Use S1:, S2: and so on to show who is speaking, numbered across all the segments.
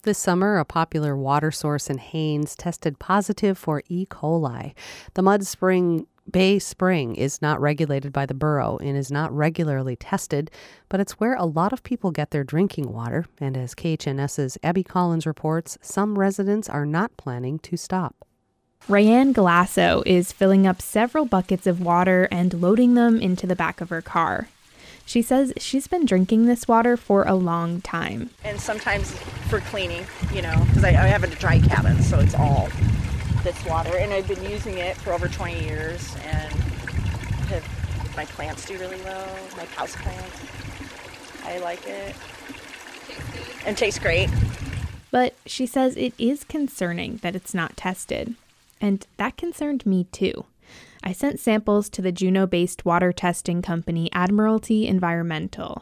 S1: This summer, a popular water source in Haines tested positive for E. coli. The Mud Bay Spring is not regulated by the borough and is not regularly tested, but it's where a lot of people get their drinking water. And as KHNS's Abby Collins reports, some residents are not planning to stop.
S2: Rayanne Galasso is filling up several buckets of water and loading them into the back of her car. She says she's been drinking this water for a long time.
S3: And sometimes for cleaning, because I have a dry cabin, so it's all this water. And I've been using it for over 20 years, and my plants do really well, my house plants. I like it. And tastes great.
S2: But she says it is concerning that it's not tested. And that concerned me too. I sent samples to the Juneau-based water testing company Admiralty Environmental.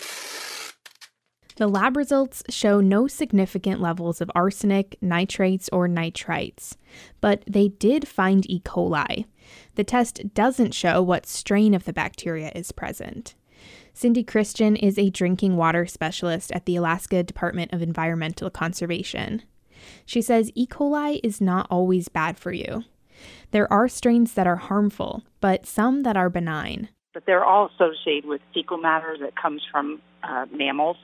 S2: The lab results show no significant levels of arsenic, nitrates, or nitrites, but they did find E. coli. The test doesn't show what strain of the bacteria is present. Cindy Christian is a drinking water specialist at the Alaska Department of Environmental Conservation. She says E. coli is not always bad for you. There are strains that are harmful, but some that are benign.
S4: But they're all associated with fecal matter that comes from mammals.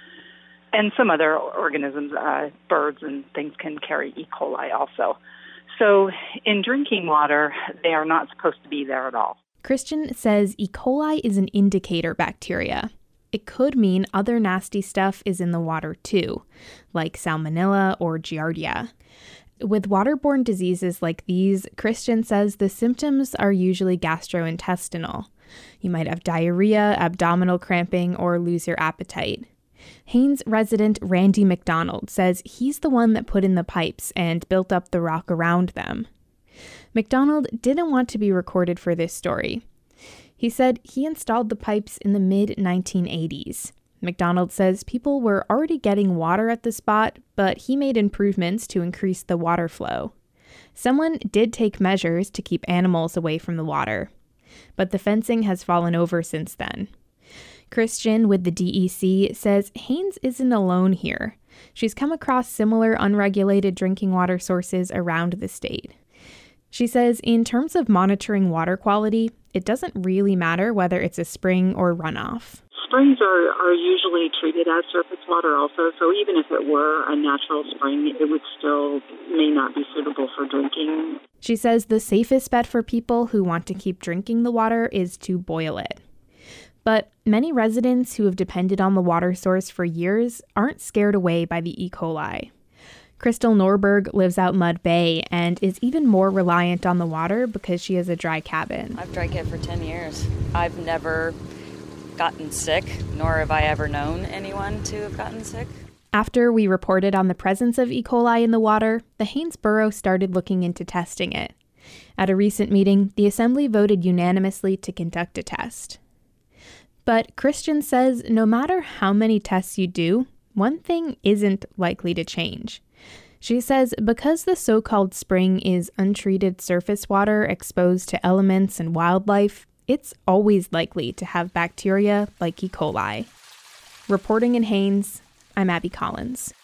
S4: And some other organisms, birds and things can carry E. coli also. So in drinking water, they are not supposed to be there at all.
S2: Christian says E. coli is an indicator bacteria. It could mean other nasty stuff is in the water too, like salmonella or giardia. With waterborne diseases like these, Christian says the symptoms are usually gastrointestinal. You might have diarrhea, abdominal cramping, or lose your appetite. Haines resident Randy McDonald says he's the one that put in the pipes and built up the rock around them. McDonald didn't want to be recorded for this story. He said he installed the pipes in the mid-1980s. McDonald says people were already getting water at the spot, but he made improvements to increase the water flow. Someone did take measures to keep animals away from the water, but the fencing has fallen over since then. Christian with the DEC says Haines isn't alone here. She's come across similar unregulated drinking water sources around the state. She says in terms of monitoring water quality, it doesn't really matter whether it's a spring or runoff.
S4: Springs are usually treated as surface water also, so even if it were a natural spring, it would still may not be suitable for drinking.
S2: She says the safest bet for people who want to keep drinking the water is to boil it. But many residents who have depended on the water source for years aren't scared away by the E. coli. Crystal Norberg lives out Mud Bay and is even more reliant on the water because she has a dry cabin.
S5: I've drank it for 10 years. I've never gotten sick, nor have I ever known anyone to have gotten sick.
S2: After we reported on the presence of E. coli in the water, the Haines Borough started looking into testing it. At a recent meeting, the assembly voted unanimously to conduct a test. But Christian says no matter how many tests you do, one thing isn't likely to change. She says because the so-called spring is untreated surface water exposed to elements and wildlife, it's always likely to have bacteria like E. coli. Reporting in Haines, I'm Abby Collins.